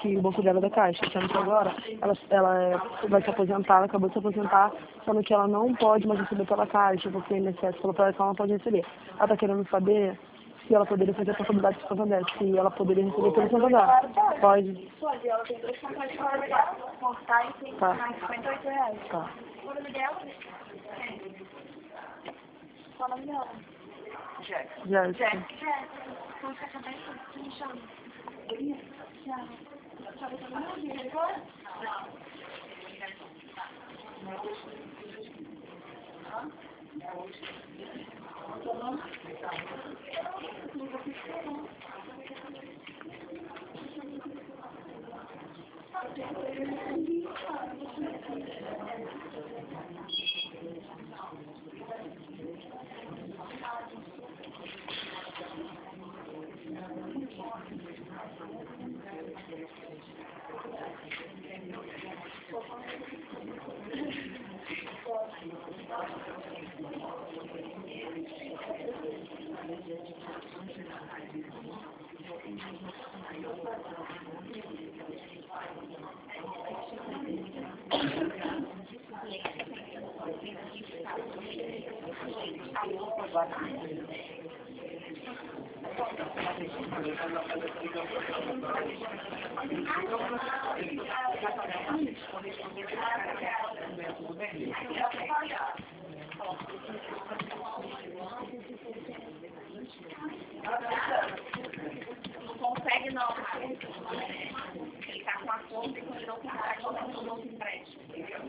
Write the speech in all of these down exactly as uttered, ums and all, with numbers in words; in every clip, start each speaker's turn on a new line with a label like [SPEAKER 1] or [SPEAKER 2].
[SPEAKER 1] que o banco dela é da Caixa, sendo que agora ela, ela é, vai se aposentar, ela acabou de se aposentar, sendo que ela não pode mais receber pela Caixa, porque o I N S S falou para ela que ela não pode receber. Ela tá querendo saber se ela poderia fazer a portabilidade do Santander, se ela poderia receber pelo Santander. Pode?
[SPEAKER 2] Pode, ela tem dois contratos de portar e tem
[SPEAKER 1] Tá.
[SPEAKER 2] mais cinquenta e oito reais.
[SPEAKER 1] Tá.
[SPEAKER 2] O nome dela? Qual o nome dela? Jack.
[SPEAKER 1] Já,
[SPEAKER 2] Jack. Jack. Como você acabou de me chamar? Já. Já vai tomar uma vida agora? Não consegue não. Ele tá com a conta e quando ele não consegue, ele não se empresta.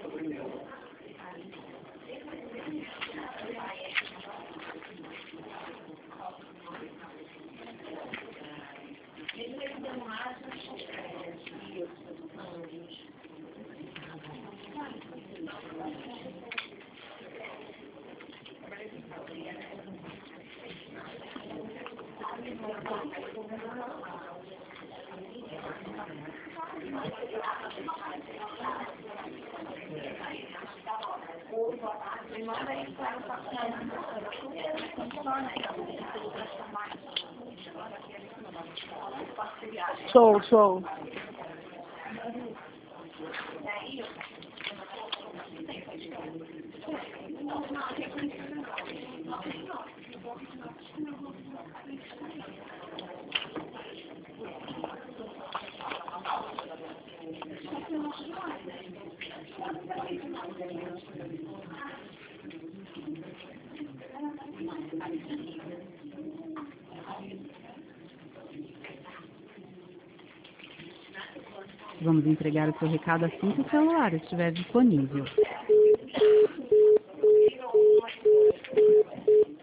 [SPEAKER 1] Show, show.
[SPEAKER 3] Vamos entregar o seu recado assim que o celular estiver disponível.